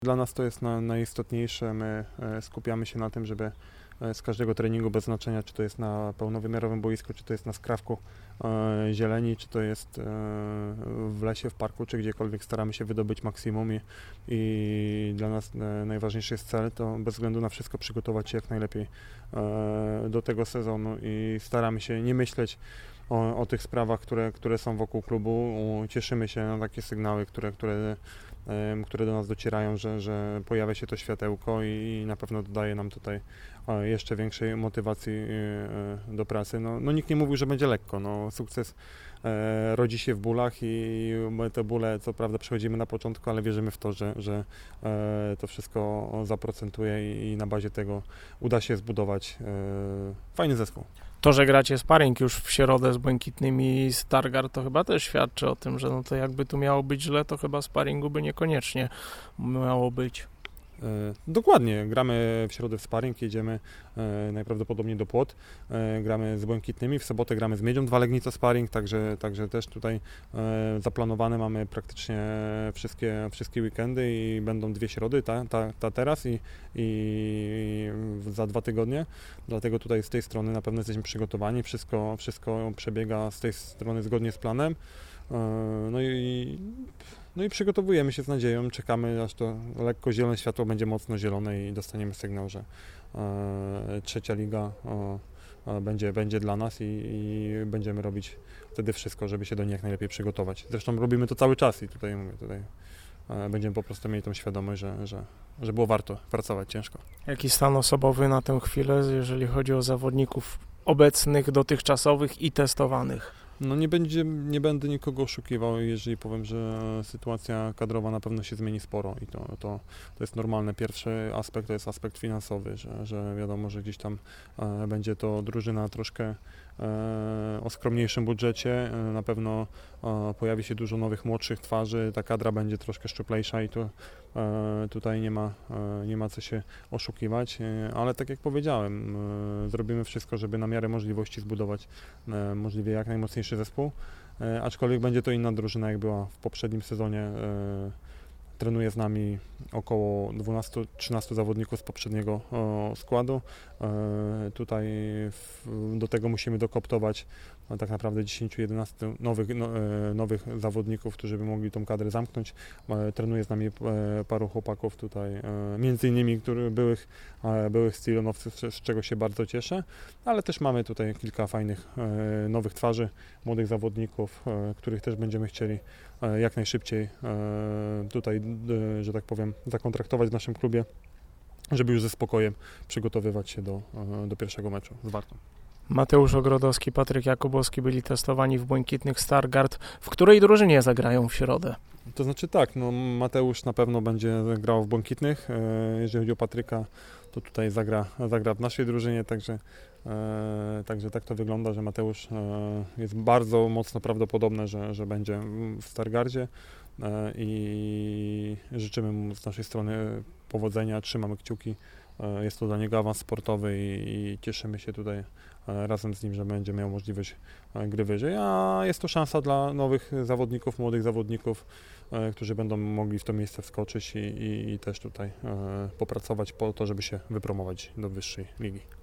Dla nas to jest najistotniejsze. My skupiamy się na tym, żeby z każdego treningu, bez znaczenia, czy to jest na pełnowymiarowym boisku, czy to jest na skrawku zieleni, czy to jest w lesie, w parku, czy gdziekolwiek, staramy się wydobyć maksimum i dla nas najważniejszy jest cel, to bez względu na wszystko przygotować się jak najlepiej do tego sezonu i staramy się nie myśleć o tych sprawach, które są wokół klubu. Cieszymy się na takie sygnały, które do nas docierają, że pojawia się to światełko i na pewno dodaje nam tutaj jeszcze większej motywacji do pracy. No nikt nie mówił, że będzie lekko. No, sukces rodzi się w bólach i my te bóle co prawda przechodzimy na początku, ale wierzymy w to, że to wszystko zaprocentuje i na bazie tego uda się zbudować fajny zespół. To, że gracie sparring już w środę z Błękitnymi Stargard, to chyba też świadczy o tym, że no to jakby tu miało być źle, to chyba sparingu by niekoniecznie miało być. Dokładnie, gramy w środę w sparring, jedziemy najprawdopodobniej do Płot, gramy z Błękitnymi, w sobotę gramy z Miedzią, 2 Legnica sparring, także też tutaj zaplanowane mamy praktycznie wszystkie weekendy i będą 2 środy, ta teraz i za 2 tygodnie, dlatego tutaj z tej strony na pewno jesteśmy przygotowani, wszystko przebiega z tej strony zgodnie z planem. No i przygotowujemy się z nadzieją, czekamy aż to lekko zielone światło będzie mocno zielone i dostaniemy sygnał, że trzecia liga będzie dla nas i będziemy robić wtedy wszystko, żeby się do niej jak najlepiej przygotować. Zresztą robimy to cały czas i tutaj będziemy po prostu mieli tą świadomość, że było warto pracować ciężko. Jaki stan osobowy na tę chwilę, jeżeli chodzi o zawodników obecnych, dotychczasowych i testowanych? No nie będę nikogo oszukiwał, jeżeli powiem, że sytuacja kadrowa na pewno się zmieni sporo i to jest normalne. Pierwszy aspekt to jest aspekt finansowy, że wiadomo, że gdzieś tam będzie to drużyna troszkę o skromniejszym budżecie. Na pewno pojawi się dużo nowych, młodszych twarzy, ta kadra będzie troszkę szczuplejsza i tutaj nie ma co się oszukiwać, ale tak jak powiedziałem, zrobimy wszystko, żeby na miarę możliwości zbudować możliwie jak najmocniejszy zespół, aczkolwiek będzie to inna drużyna, jak była w poprzednim sezonie. Trenuje z nami około 12-13 zawodników z poprzedniego składu. Tutaj do tego musimy dokoptować tak naprawdę 10-11 nowych zawodników, którzy by mogli tą kadrę zamknąć. Trenuje z nami paru chłopaków tutaj, między innymi byłych stylonowców, z czego się bardzo cieszę, ale też mamy tutaj kilka fajnych nowych twarzy, młodych zawodników, których też będziemy chcieli jak najszybciej tutaj, że tak powiem, zakontraktować w naszym klubie, żeby już ze spokojem przygotowywać się do pierwszego meczu z Wartą. Mateusz Ogrodowski, Patryk Jakubowski byli testowani w Błękitnych Stargard. W której drużynie zagrają w środę? To znaczy tak, no Mateusz na pewno będzie grał w Błękitnych, jeżeli chodzi o Patryka, to tutaj zagra w naszej drużynie, także tak to wygląda, że Mateusz jest bardzo mocno prawdopodobne, że będzie w Stargardzie i życzymy mu z naszej strony powodzenia, trzymamy kciuki, jest to dla niego awans sportowy i cieszymy się tutaj razem z nim, że będzie miał możliwość gry wyżej, a jest to szansa dla nowych zawodników, młodych zawodników, którzy będą mogli w to miejsce wskoczyć i też tutaj popracować po to, żeby się wypromować do wyższej ligi.